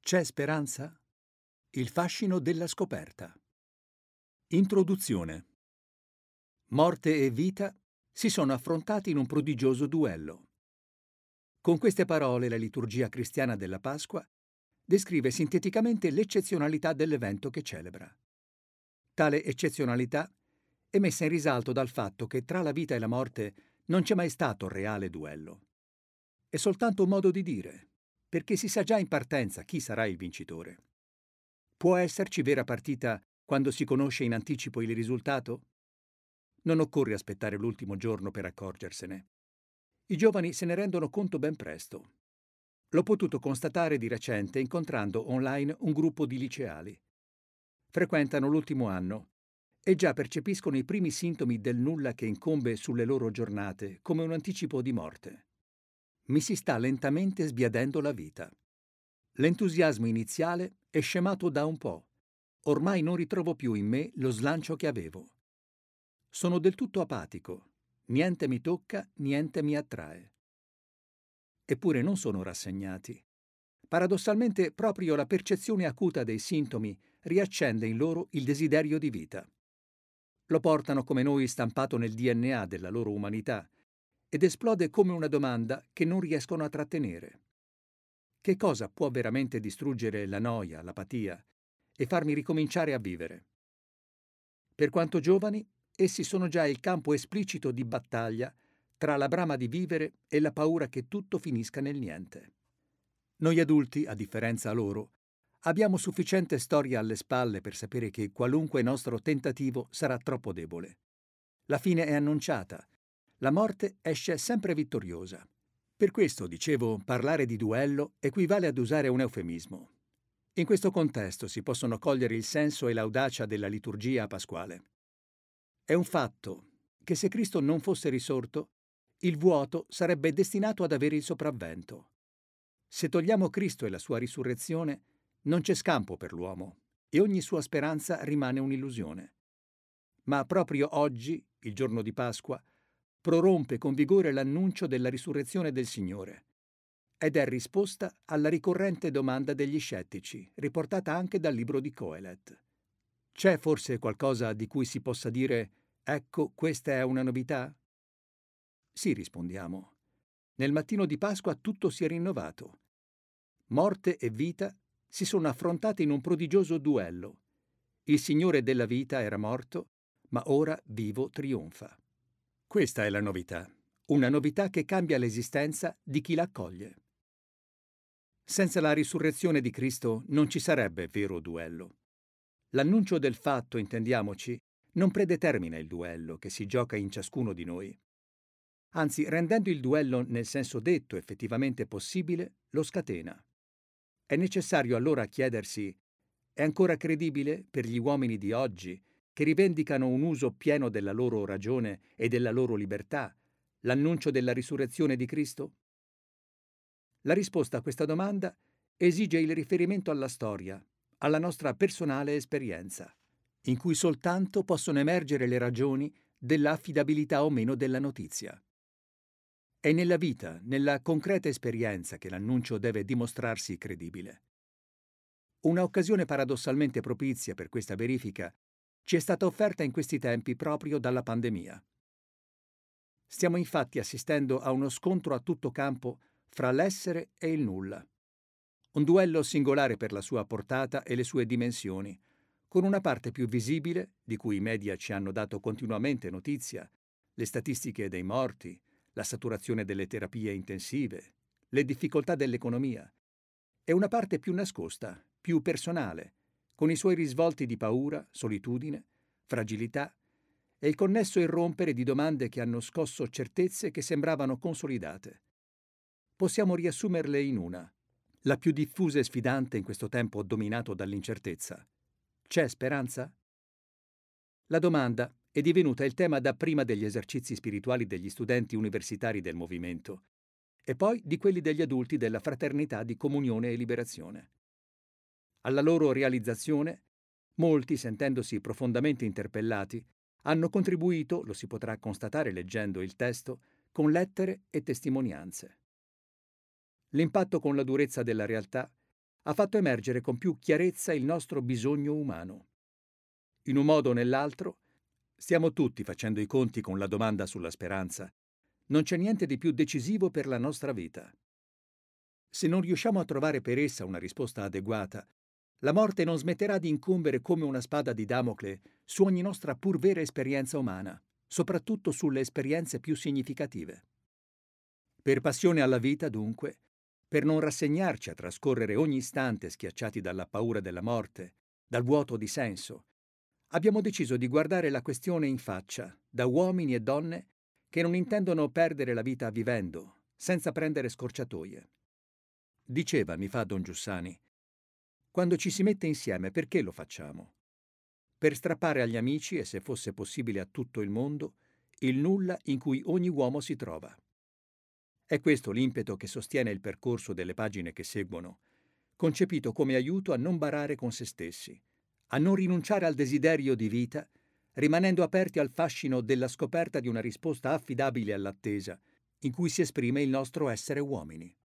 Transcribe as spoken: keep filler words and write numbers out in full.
C'è speranza? Il fascino della scoperta. Introduzione. Morte e vita si sono affrontati in un prodigioso duello. Con queste parole la liturgia cristiana della Pasqua descrive sinteticamente l'eccezionalità dell'evento che celebra. Tale eccezionalità è messa in risalto dal fatto che tra la vita e la morte non c'è mai stato reale duello. È soltanto un modo di dire, perché si sa già in partenza chi sarà il vincitore. Può esserci vera partita quando si conosce in anticipo il risultato? Non occorre aspettare l'ultimo giorno per accorgersene. I giovani se ne rendono conto ben presto. L'ho potuto constatare di recente incontrando online un gruppo di liceali. Frequentano l'ultimo anno e già percepiscono i primi sintomi del nulla che incombe sulle loro giornate come un anticipo di morte. Mi si sta lentamente sbiadendo la vita. L'entusiasmo iniziale è scemato da un po'. Ormai non ritrovo più in me lo slancio che avevo. Sono del tutto apatico. Niente mi tocca, niente mi attrae. Eppure non sono rassegnati. Paradossalmente, proprio la percezione acuta dei sintomi riaccende in loro il desiderio di vita. Lo portano come noi stampato nel D N A della loro umanità ed esplode come una domanda che non riescono a trattenere. Che cosa può veramente distruggere la noia, l'apatia e farmi ricominciare a vivere? Per quanto giovani, essi sono già il campo esplicito di battaglia tra la brama di vivere e la paura che tutto finisca nel niente. Noi adulti, a differenza loro, abbiamo sufficiente storia alle spalle per sapere che qualunque nostro tentativo sarà troppo debole. La fine è annunciata. La morte esce sempre vittoriosa. Per questo, dicevo, parlare di duello equivale ad usare un eufemismo. In questo contesto si possono cogliere il senso e l'audacia della liturgia pasquale. È un fatto che se Cristo non fosse risorto, il vuoto sarebbe destinato ad avere il sopravvento. Se togliamo Cristo e la sua risurrezione, non c'è scampo per l'uomo e ogni sua speranza rimane un'illusione. Ma proprio oggi, il giorno di Pasqua, prorompe con vigore l'annuncio della risurrezione del Signore ed è risposta alla ricorrente domanda degli scettici, riportata anche dal libro di Coelet. C'è forse qualcosa di cui si possa dire «Ecco, questa è una novità»? Sì, rispondiamo. Nel mattino di Pasqua tutto si è rinnovato. Morte e vita si sono affrontate in un prodigioso duello. Il Signore della vita era morto, ma ora vivo trionfa. Questa è la novità, una novità che cambia l'esistenza di chi la accoglie. Senza la risurrezione di Cristo non ci sarebbe vero duello. L'annuncio del fatto, intendiamoci, non predetermina il duello che si gioca in ciascuno di noi. Anzi, rendendo il duello nel senso detto effettivamente possibile, lo scatena. È necessario allora chiedersi: è ancora credibile per gli uomini di oggi, che rivendicano un uso pieno della loro ragione e della loro libertà, l'annuncio della risurrezione di Cristo? La risposta a questa domanda esige il riferimento alla storia, alla nostra personale esperienza, in cui soltanto possono emergere le ragioni della affidabilità o meno della notizia. È nella vita, nella concreta esperienza, che l'annuncio deve dimostrarsi credibile. Una occasione paradossalmente propizia per questa verifica ci è stata offerta in questi tempi proprio dalla pandemia. Stiamo infatti assistendo a uno scontro a tutto campo fra l'essere e il nulla. Un duello singolare per la sua portata e le sue dimensioni, con una parte più visibile, di cui i media ci hanno dato continuamente notizia, le statistiche dei morti, la saturazione delle terapie intensive, le difficoltà dell'economia, e una parte più nascosta, più personale, con i suoi risvolti di paura, solitudine, fragilità e il connesso irrompere di domande che hanno scosso certezze che sembravano consolidate. Possiamo riassumerle in una, la più diffusa e sfidante in questo tempo dominato dall'incertezza. C'è speranza? La domanda è divenuta il tema dapprima degli esercizi spirituali degli studenti universitari del movimento e poi di quelli degli adulti della fraternità di comunione e liberazione. Alla loro realizzazione, molti, sentendosi profondamente interpellati, hanno contribuito, lo si potrà constatare leggendo il testo, con lettere e testimonianze. L'impatto con la durezza della realtà ha fatto emergere con più chiarezza il nostro bisogno umano. In un modo o nell'altro, stiamo tutti facendo i conti con la domanda sulla speranza. Non c'è niente di più decisivo per la nostra vita. Se non riusciamo a trovare per essa una risposta adeguata, la morte non smetterà di incombere come una spada di Damocle su ogni nostra pur vera esperienza umana, soprattutto sulle esperienze più significative. Per passione alla vita, dunque, per non rassegnarci a trascorrere ogni istante schiacciati dalla paura della morte, dal vuoto di senso, abbiamo deciso di guardare la questione in faccia, da uomini e donne che non intendono perdere la vita vivendo, senza prendere scorciatoie. Diceva, mi fa don Giussani, quando ci si mette insieme perché lo facciamo? Per strappare agli amici, e se fosse possibile a tutto il mondo, il nulla in cui ogni uomo si trova. È questo l'impeto che sostiene il percorso delle pagine che seguono, concepito come aiuto a non barare con se stessi, a non rinunciare al desiderio di vita, rimanendo aperti al fascino della scoperta di una risposta affidabile all'attesa, in cui si esprime il nostro essere uomini.